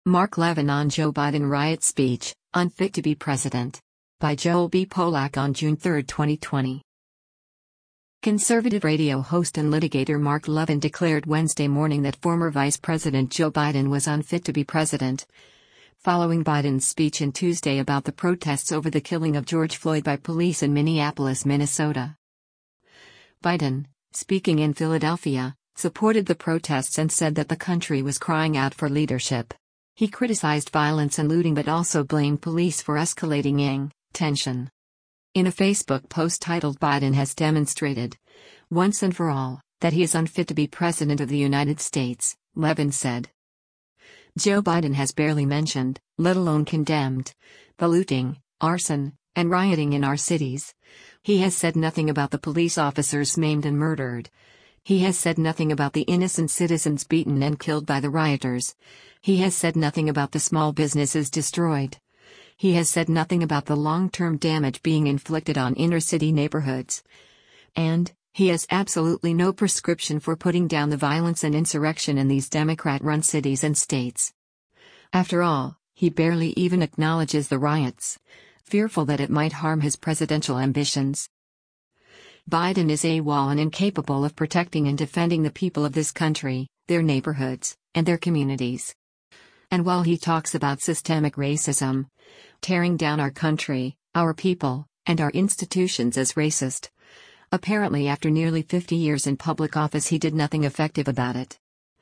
Mark Levin on Joe Biden riot speech, unfit to be president. By Joel B. Polak on June 3, 2020. Conservative radio host and litigator Mark Levin declared Wednesday morning that former Vice President Joe Biden was unfit to be president, following Biden's speech on Tuesday about the protests over the killing of George Floyd by police in Minneapolis, Minnesota. Biden, speaking in Philadelphia, supported the protests and said that the country was crying out for leadership. He criticized violence and looting but also blamed police for escalating tension. In a Facebook post titled "Biden has demonstrated, once and for all, that he is unfit to be President of the United States," Levin said. Joe Biden has barely mentioned, let alone condemned, the looting, arson, and rioting in our cities. He has said nothing about the police officers maimed and murdered. He has said nothing about the innocent citizens beaten and killed by the rioters. He has said nothing about the small businesses destroyed. He has said nothing about the long-term damage being inflicted on inner-city neighborhoods. And he has absolutely no prescription for putting down the violence and insurrection in these Democrat-run cities and states. After all, he barely even acknowledges the riots, fearful that it might harm his presidential ambitions. Biden is AWOL and incapable of protecting and defending the people of this country, their neighborhoods, and their communities. And while he talks about systemic racism, tearing down our country, our people, and our institutions as racist, apparently after nearly 50 years in public office he did nothing effective about it.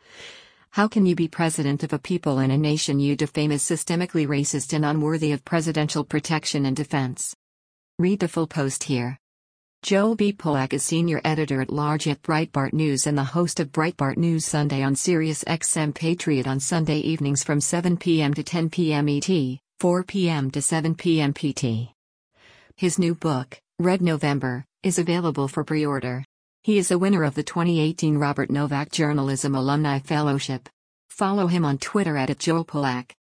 How can you be president of a people and a nation you defame as systemically racist and unworthy of presidential protection and defense? Read the full post here. Joel B. Polak is senior editor-at-large at Breitbart News and the host of Breitbart News Sunday on SiriusXM Patriot on Sunday evenings from 7 p.m. to 10 p.m. ET, 4 p.m. to 7 p.m. PT. His new book, Red November, is available for pre-order. He is a winner of the 2018 Robert Novak Journalism Alumni Fellowship. Follow him on Twitter @JoelPolak.